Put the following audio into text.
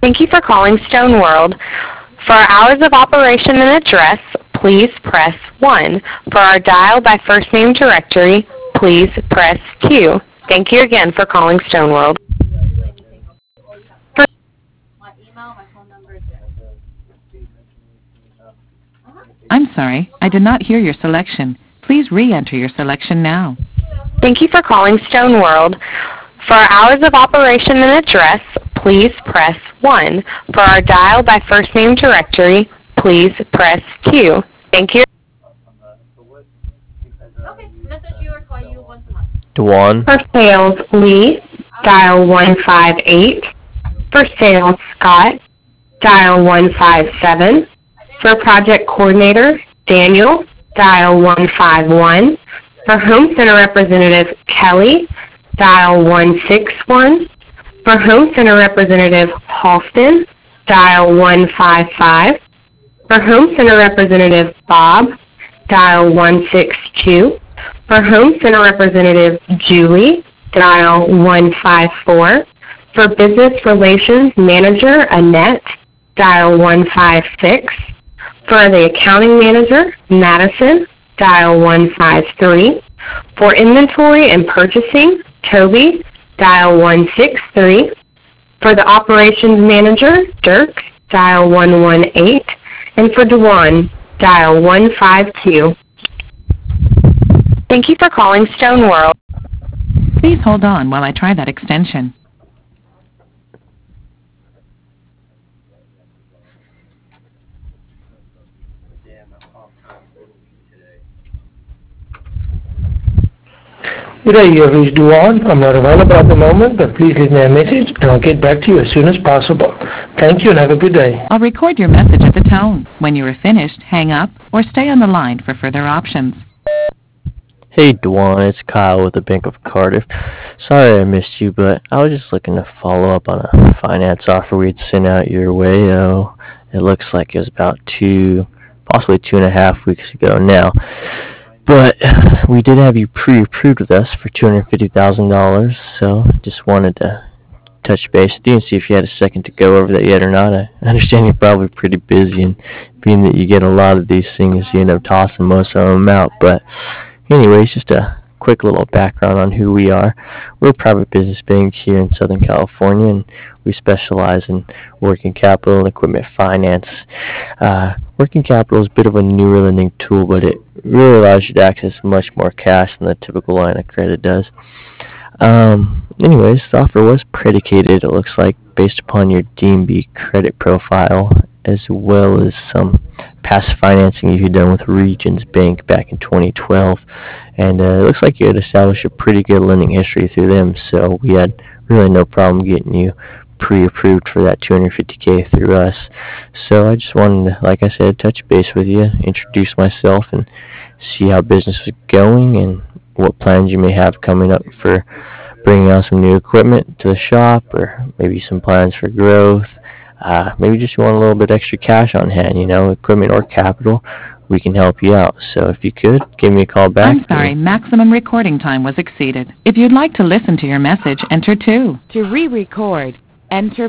Thank you for calling Stone World. For our hours of operation and address, please press 1. For our dial by first name directory, please press Q. Thank you again for calling Stone World. I'm sorry, I did not hear your selection. Please re-enter your selection now. Thank you for calling Stone World. For our hours of operation and address, please press 1. For our dial by first name directory, please press Q. Thank you. Dewan. For sales, Lee, dial 158. For sales, Scott, dial 157. For project coordinator, Daniel, dial 151. For home center representative, Kelly, dial 161. For home center representative, Halston, dial 155. For home center representative, Bob, dial 162. For home center representative, Julie, dial 154. For business relations manager, Annette, dial 156. For the accounting manager, Madison, dial 153. For inventory and purchasing, Toby, dial 163. For the operations manager, Dirk, dial 118. And for Dewan, dial 152. Thank you for calling Stone World. Please hold on while I try that extension. Good day, you have reached Dewan. I'm not available at the moment, but please leave me a message and I'll get back to you as soon as possible. Thank you and have a good day. I'll record your message at the tone. When you are finished, hang up or stay on the line for further options. Hey Dewan, it's Kyle with the Bank of Cardiff. Sorry I missed you, but I was just looking to follow up on a finance offer we'd sent out your way. It looks like it was about possibly 2.5 weeks ago now. But we did have you pre-approved with us for $250,000, so just wanted to touch base with you and see if you had a second to go over that yet or not. I understand you're probably pretty busy, and being that you get a lot of these things, you end up tossing most of them out. But anyways, just a quick little background on who we are. We're a private business bank here in Southern California, and we specialize in working capital and equipment finance. Working capital is a bit of a newer lending tool, but it really allows you to access much more cash than the typical line of credit does. Anyways, the offer was predicated, it looks like, based upon your D&B credit profile, as well as some past financing you had done with Regions Bank back in 2012. And it looks like you had established a pretty good lending history through them, so we had really no problem getting you pre-approved for that $250K through us. So I just wanted to, like I said, touch base with you, introduce myself, and see how business was going and what plans you may have coming up for bringing on some new equipment to the shop, or maybe some plans for growth. Maybe just you want a little bit extra cash on hand, equipment or capital. We can help you out. So if you could, give me a call back. I'm sorry, maximum recording time was exceeded. If you'd like to listen to your message, enter 2. To re-record, enter